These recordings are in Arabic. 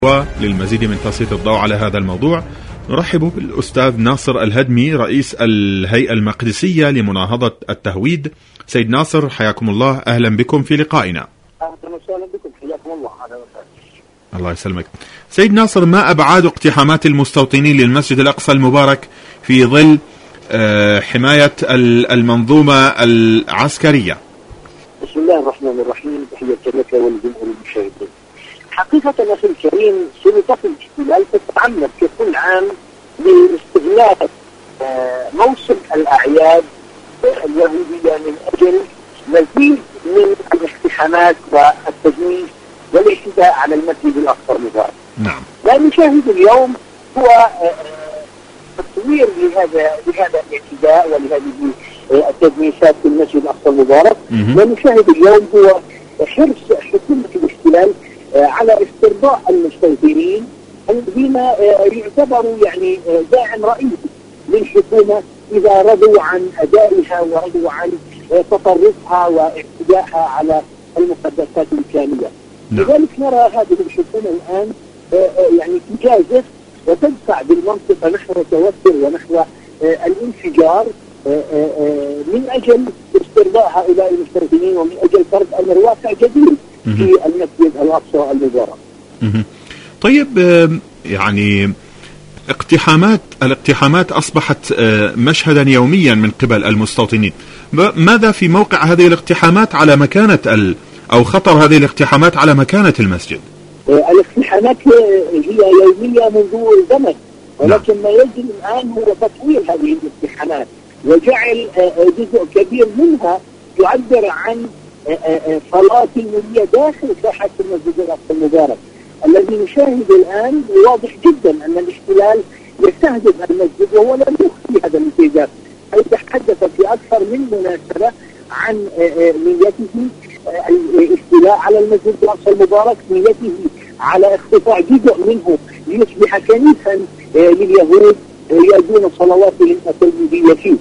وللمزيد من تسليط الضوء على هذا الموضوع نرحب بالأستاذ ناصر الهدمي رئيس الهيئة المقدسية لمناهضة التهويد. سيد ناصر حياكم الله، أهلا بكم في لقائنا. أهلا وسهلا بكم، حياكم الله. الله يسلمك. سيد ناصر، ما أبعاد اقتحامات المستوطنين للمسجد الأقصى المبارك في ظل حماية المنظومة العسكرية؟ بسم الله الرحمن الرحيم، تحية لك ولجمهور المشاهدين. حقيقة أخي الكريم، سلطات الاحتلال تتعمد ككل عام لاستغلال موسم الأعياد اليهودية من أجل مزيد من الاقتحامات والتجنيد والاعتداء على المسجد الأقصى المبارك. نعم. ما نشاهد اليوم هو تطوير لهذا الاعتداء ولهذه التدنيسات في المسجد الأقصى المبارك. ما نشاهد اليوم هو حرص حكومة الاحتلال على استرضاء المستوطنين الذين يعتبروا يعني داعم رئيسي للحكومة إذا رضوا عن أدائها ورضوا عن تطرفها واعتدائها على المقدسات الإسلامية. لذلك نرى هذه الحكومة الآن يعني تجازف وتدفع بالمنطقة نحو التوتر ونحو الانفجار من أجل استرضاء هؤلاء المستوطنين ومن أجل فرض أمر واقع جديد في المسجد الأقصى المبارك. طيب، يعني الاقتحامات أصبحت مشهدا يوميا من قبل المستوطنين. ماذا في موقع هذه الاقتحامات على مكانة أو خطر هذه الاقتحامات على مكانة المسجد؟ الاقتحامات هي يومية منذ زمن، ولكن ما يجري الآن هو تطوير هذه الاقتحامات وجعل جزء كبير منها يعبر عن صلاة المولية داخل ساحة المسجد الأقصى المبارك. الذي نشاهد الآن واضح جدا أن الاحتلال يستهدف المسجد وهو لم يخفي هذا الاستهداف، حيث تحدث في أكثر من مناسبة عن نيته الاستيلاء على المسجد الأقصى المبارك، نيته على اختطاع جزء منه ليصبح كنيسا لليهود يؤدون صلواتهم التلميذية فيه.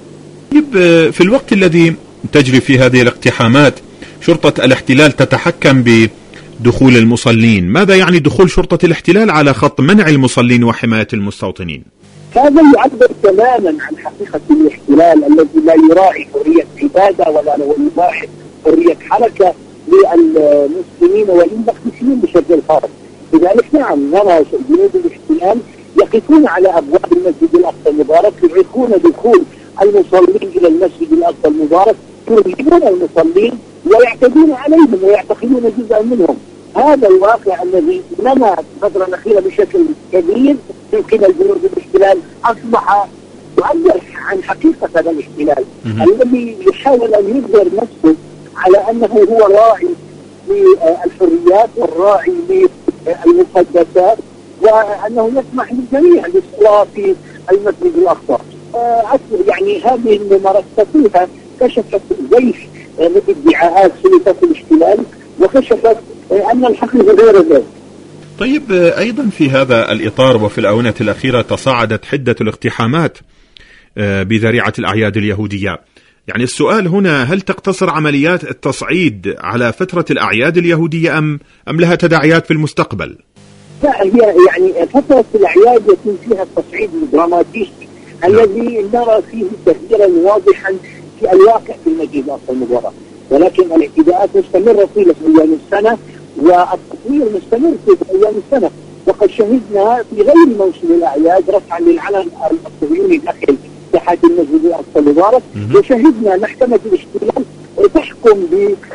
في الوقت الذي تجري في هذه الاقتحامات شرطة الاحتلال تتحكم بدخول المصلين، ماذا يعني دخول شرطة الاحتلال على خط منع المصلين وحماية المستوطنين؟ هذا يعبر تماما عن حقيقة الاحتلال الذي لا يراعي حرية عبادة ولا يراعي حرية حركة للمسلمين والمقدسين بشكل خاص. لذلك نعم نرى جنود الاحتلال يقفون على أبواب المسجد الأقصى المبارك، يعيقون دخول المصلين إلى المسجد الأقصى المبارك، يرهبون المصلين ويعتدون عليهم ويعتقلون جزءا منهم. هذا الواقع الذي نما الفترة الأخيرة بشكل كبير من قبل جنود الاحتلال أصبح يعبر عن حقيقة هذا الاحتلال الذي يحاول أن يظهر نفسه على أنه هو راعي للحريات والراعي للمقدسات وأنه يسمح للجميع بالصلاة في المسجد الأقصى. يعني هذه الممارسات كلها كشفت زيف لادعاءات سلطات الاحتلال وكشفت أن الحقيقة غير ذلك. طيب، أيضا في هذا الإطار وفي الآونة الأخيرة تصاعدت حدة الاقتحامات بذريعة الأعياد اليهودية. يعني السؤال هنا، هل تقتصر عمليات التصعيد على فترة الأعياد اليهودية أم لها تداعيات في المستقبل؟ لا، هي يعني فترة الأعياد يكون فيها التصعيد الدراماتيكي الذي نرى فيه تغييرا واضحا في الواقع في المسجد الأقصى المبارك، ولكن الاعتداءات مستمرة طيلة أيام السنة والتطوير مستمر في أيام السنة. وقد شهدنا في غير موسم الأعياد رفعا للعلم الصهيوني داخل ساحة المسجد الأقصى المبارك، وشهدنا محكمة الاحتلال تحكم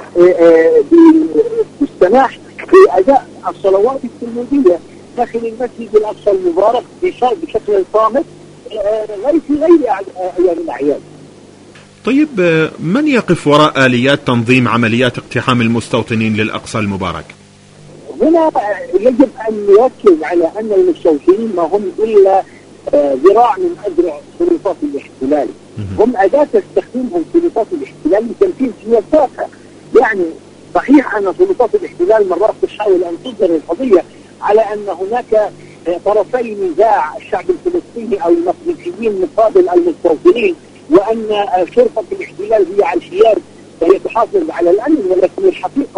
بالسماح بأداء الصلوات التلميذية داخل المسجد الأقصى المبارك بشكل صامت في غير أيام الأعياد. طيب، من يقف وراء آليات تنظيم عمليات اقتحام المستوطنين للأقصى المبارك؟ هنا يجب أن نركز على أن المستوطنين ما هم إلا ذراع من أذرع سلطات الاحتلال، هم أداة تستخدمهم سلطات الاحتلال لتنفيذ سياساتها. يعني صحيح أن سلطات الاحتلال مرات تحاول أن تظهر القضية على أن هناك طرفي نزاع الشعب الفلسطيني أو المقدسيين مقابل المستوطنين، وأن شرطة الاحتلال هي على الحياد وهي تحافظ على الأمن، ولكن الحقيقة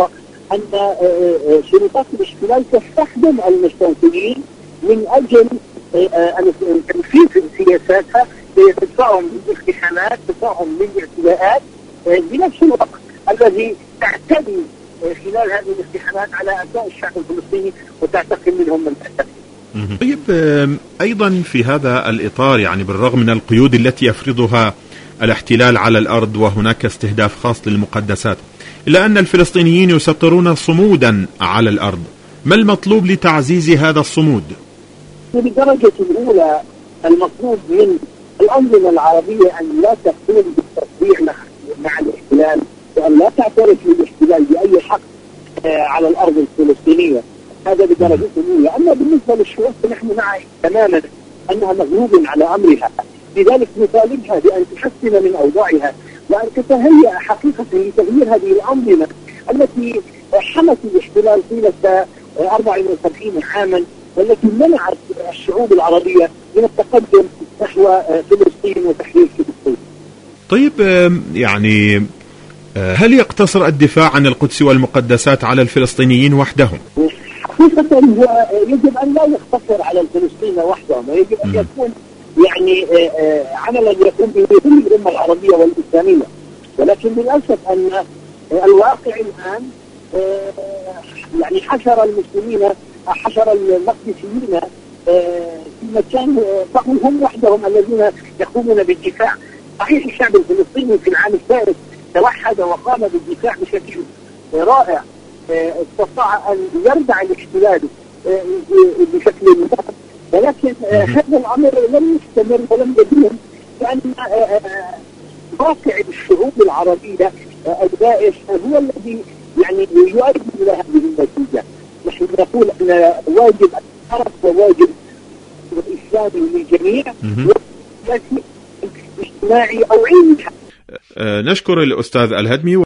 أن سلطات الاحتلال تستخدم المستوطنين من أجل تنفيذ سياساتها، تدفعهم للاقتحامات، تدفعهم للاعتداءات، بنفس الوقت الذي تعتدي خلال هذه الاقتحامات على أبناء الشعب الفلسطيني وتعتقل منهم من تعتقل. طيب، أيضا في هذا الإطار، يعني بالرغم من القيود التي يفرضها الاحتلال على الأرض وهناك استهداف خاص للمقدسات، إلا أن الفلسطينيين يسطرون صمودا على الأرض. ما المطلوب لتعزيز هذا الصمود؟ بالدرجة الأولى المطلوب من الأنظمة العربية أن لا تقوم بالتطبيع مع الاحتلال، وأن لا تعترف للاحتلال بأي حق على الأرض الفلسطينية. هذا بدرجة الأولى. أما بالنسبة للشعوب فنحن معي تماما أنها مغلوب على أمرها، لذلك نطالبها بأن تحسن من أوضاعها وأن تتهيأ حقيقة لتغيير هذه الأنظمة التي حمت الاحتلال طيلة 74 عاما، والتي منعت الشعوب العربية من التقدم نحو فلسطين وتحرير فلسطين. طيب، يعني هل يقتصر الدفاع عن القدس والمقدسات على الفلسطينيين وحدهم؟ حقيقة هو يجب أن لا يقتصر على الفلسطينيين وحدهم، ويجب أن يكون يعني عملا يقوم به كل الأمة العربية والإسلامية. ولكن للأسف أن الواقع الآن يعني حشر المقدسيين في مكان فهم هم وحدهم الذين يقومون بالدفاع. صحيح الشعب الفلسطيني في العام الثالث توحد وقام بالدفاع بشكل رائع، استطاع أن يردع الاحتلال بشكل مباشر، ولكن هذا الأمر لم يستمر ولم يدوم، لأن واقع الشعوب العربية البائس هو الذي يعني يؤدي إلى هذه النتيجة. نحن نقول أن واجب الشرف وواجب الإسلامي للجميع واجب اجتماعي أو علمي. نشكر الأستاذ الهدمي.